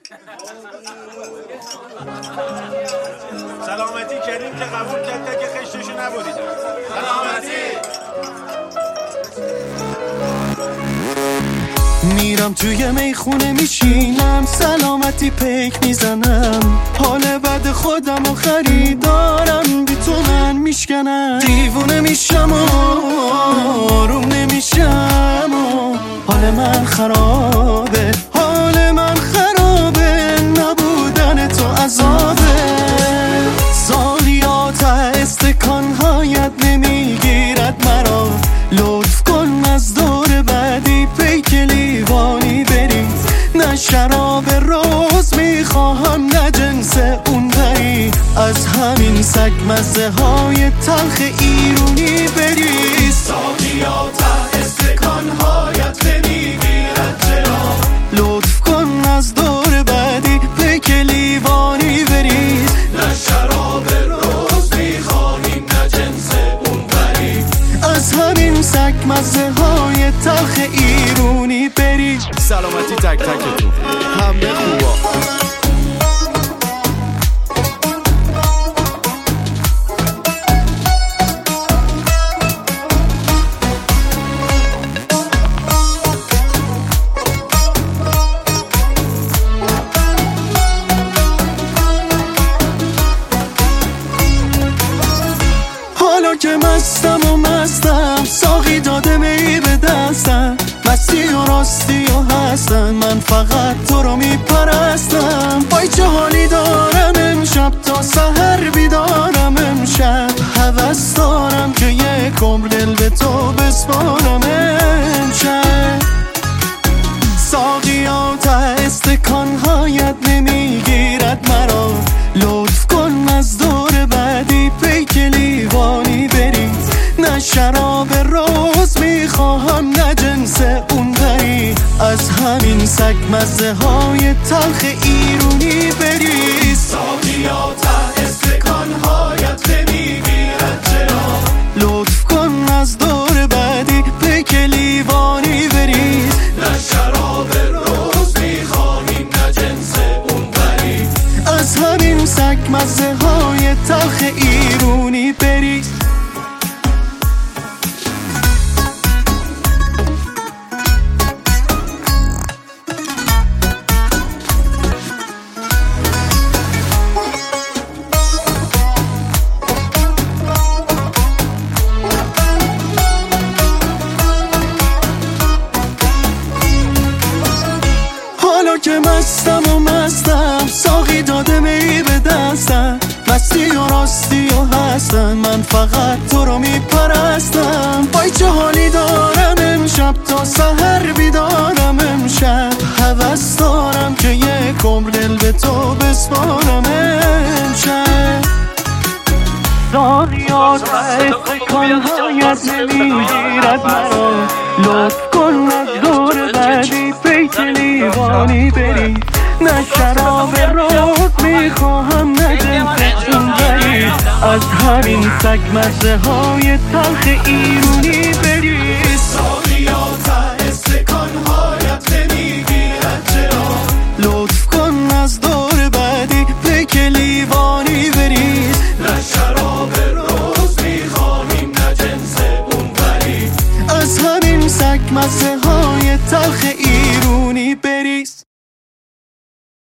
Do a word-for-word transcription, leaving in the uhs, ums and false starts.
سلامتی کریم که قبول کرده که خشتشو نبریدم. سلامتی. میرم توی میخونه میشینم، سلامتی پیک میزنم، حال بد خودم و خریدارم بی تو من میشکنم. دیوونه میشم و آروم نمیشم و حال من خرابه، حال من خرابه، نبودن تو عذابه. سالیات استکانهایت نمیگیرد مرا، لطف کن از دور بعدی پیک لیوانی بری. نه شراب روز میخواهم نه جنس اون بری، از همین سگ مزه های تلخ ایرونی بری. سالیات استکانهایت نمیگیرد چرا، لطف کن از دور بعدی پیک لیوانی بری. نه شراب روز میخواهیم نه جنس اون بری، از همین سگ مزه های تلخ ایرونی بری. سلامتی تک تکتون، همه خوبا. حالا که مستم و مستم، ساقی داده می به دستم، مستی و راستی و هستم، من فقط تو رو میپرستم. وای چه حالی دارم امشب، تا سحر بیدارم امشب، هوس دارم که یک عمر دل به تو بسپارم امشب. ساقیات استکانهایت نمیگیرد مرا، لطف کن از دور بعدی پیک لیوانی بری. نه شراب روز میخواهم نه جنس اون بری، از همین سگ مزه های تلخ ایرونی بری. ساقیات استکانهایت نمیگیرد چرا، لطف کن از دور بعدی پیک لیوانی بری. نه شراب روز میخواهیم نه جنس اون بری، از همین سگ مزه های تلخ ایرونی بری. حالا که مستم و مستم، ساقی داده می به دستم، مستی و راستی و هستم، من فقط تو رو میپرستم. وای چه حالی دارم امشب، تا سحر بیدارم امشب، هوس دارم که یک عمر دل به تو بسپارم امشب. سالیات استکانهایت نمیگیرد مرا، لطف کن از دور بعدی پیک لیوانی بری. نه شراب روز میخواهم نه جنس اون بری، از همین سگ مزه های تلخ ایرونی بری. سالیات استکانهایت